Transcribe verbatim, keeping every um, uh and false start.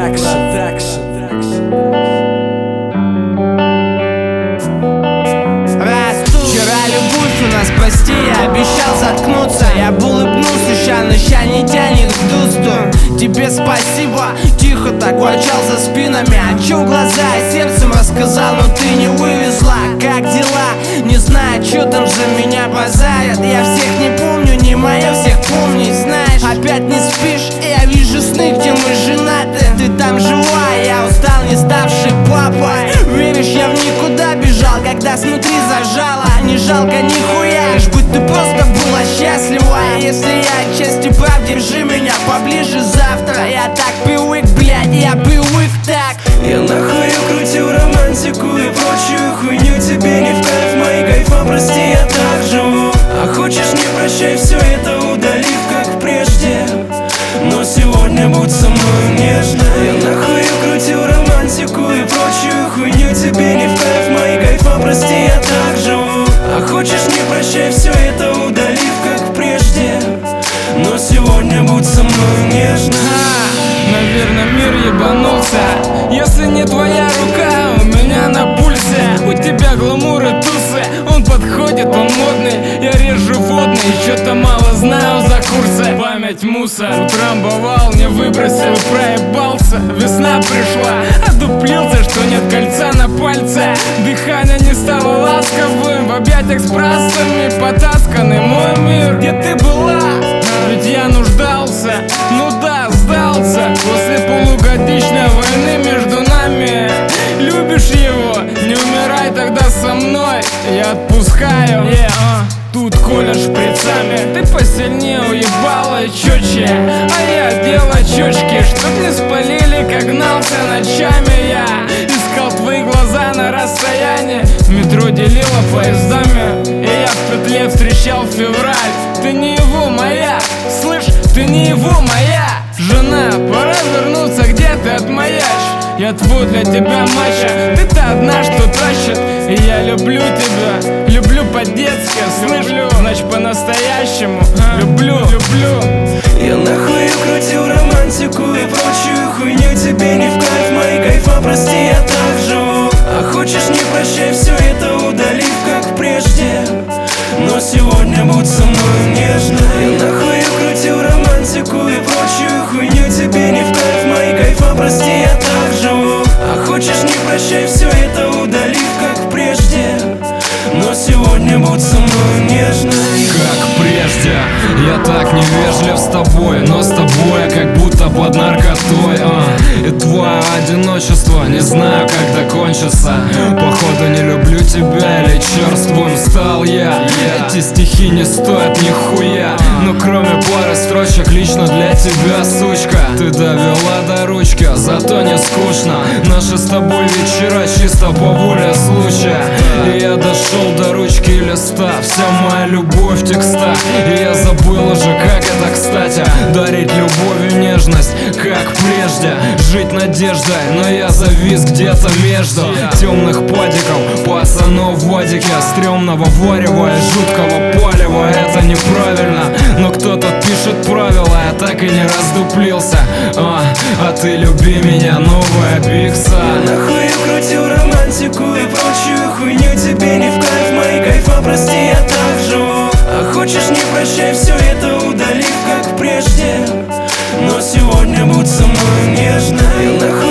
Вчера любовь у нас, прости, я обещал заткнуться. Я бы улыбнулся, ща, но ща не тянет в ту сторону. Тебе спасибо, тихо так ворчал за спинами. Отчел глаза и сердцем рассказал, но ты не вывезла. Как дела? Не знаю, что там за меня базарят. Я всех не помню, не мое всех помнить, знаешь. Опять не спишь, я вижу сны, где мы женаты. Ты там жива, я устал, не ставший папой. Веришь, я в никуда бежал, когда снутри зажала. Не жалко нихуя, лишь будь ты просто была счастлива. Если я отчасти прав, держи меня поближе завтра. Я так привык, блядь, я привык так. Я нахуй крутил романтику и прочую хуйню. Тебе не в кайф, мои кайфа, прости, я так живу. А хочешь, не прощай, все это удалив, как прежде. Но сегодня будь со мной нежно. Я нахуй крутил романтику и прочую хуйню. Тебе не в кайф, мои кайфа, прости, я так живу. А хочешь, не прощай, все это удалив, как прежде. Но сегодня будь со мной нежно. а, Наверное, мир ебанулся. Если не твоя рука, у меня на пульсе. У тебя гламур и тусы, он подходит, он модный. Я режу водный, что-то мало знаю за курсы. Память мусор, утрамбовал, не выбросил, проебался. Весна пришла, одуплился, что нет кольца на пальце. Дыхание не стало ласковым, в объятиях с праздными потасканный мой мир. Где ты была? Ведь я нуждался, ну да, сдался. После полугодичной войны между нами. Любишь его, не умирай тогда со мной. Я отпускаю, yeah, uh. Тут колешь шприцами. Ты посильнее уебала и четче. А я делал очечки, чтоб не спалили, как гнался ночами. Я искал твои глаза на расстоянии. Метро делила поездами, и я в петле встречал февраль. Ты не его моя, слышь, ты не его моя жена. Пора вернуться, где ты отмаячь. Я твой для тебя мачо, ты-то одна, что тащит. И я люблю тебя, люблю по-детски, слышь, значит по-настоящему. Люблю, люблю. Я нахуй крутил романтику и прочую хуйню. Тебе не в кайф, мои кайфа, прости, я так живу. А хочешь, не прощай, все это удалив, как прежде. Но сегодня будь со мной нежно. Я нахуй крутил романтику и прочую хуйню. Тебе не в кайф, мои кайфа, прости, я так живу. А хочешь, не прощай, все это удалив, как прежде. Но сегодня будь со мной нежно. Как прежде, я так невежлив с тобой, но с тобой я как будто под наркотой, а. И твое одиночество, не знаю, как закончится. Походу не люблю тебя или черствым стал я. Эти стихи не стоят нихуя, но кроме пары строчек лично для тебя, сучка. Ты довела до ручки, зато не скучно. Наши с тобой вечера чисто по воле случая. И я дошел до ручки листа, вся моя любовь в текстах. И я забыл уже, как это кстати, дарить любовь и нежность, как прежде. Жить надеждой, но я завис где-то между темных падиков, пацанов в водике, стрёмного варева и жуткого палева. Это неправильно, но кто-то пишет правила, я так и не раздуплился. А, а ты люби меня, новая бикса. Я нахуй крутил романтику и прочую хуйню. Тебе не в кайф, мои кайфа, прости, я так живу. А хочешь, не прощай, все это удалив, как прежде. Но сегодня будь со мной нежно. Я нахуй